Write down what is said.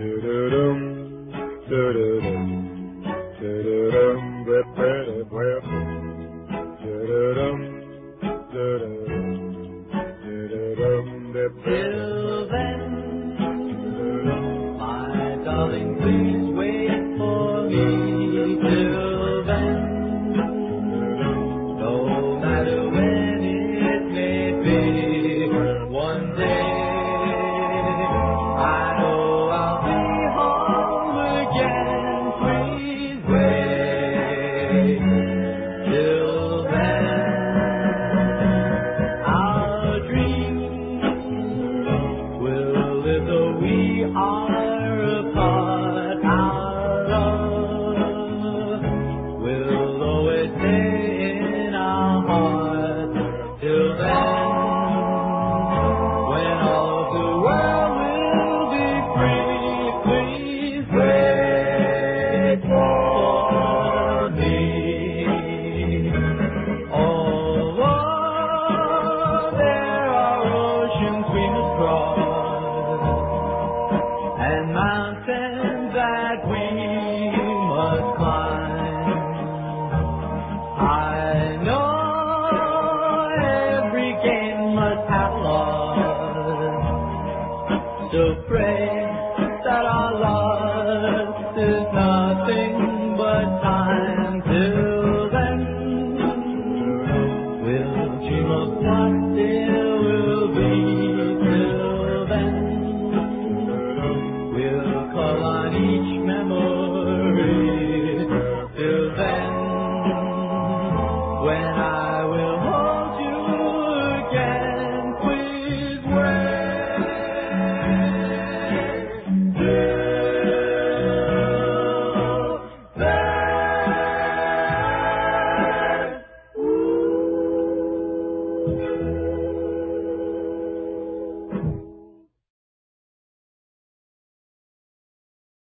Till then, my darling, please wait for me. Till then, no matter when it may be, one day I know I'll be home again. Please wait. Till then, our dreams will live though we are apart. Our love will always stay in our hearts. Till then, when all of the world will be free, please wait for me. Although there are oceans we must cross and mountains that we must climb, I know every game must have a loss. So pray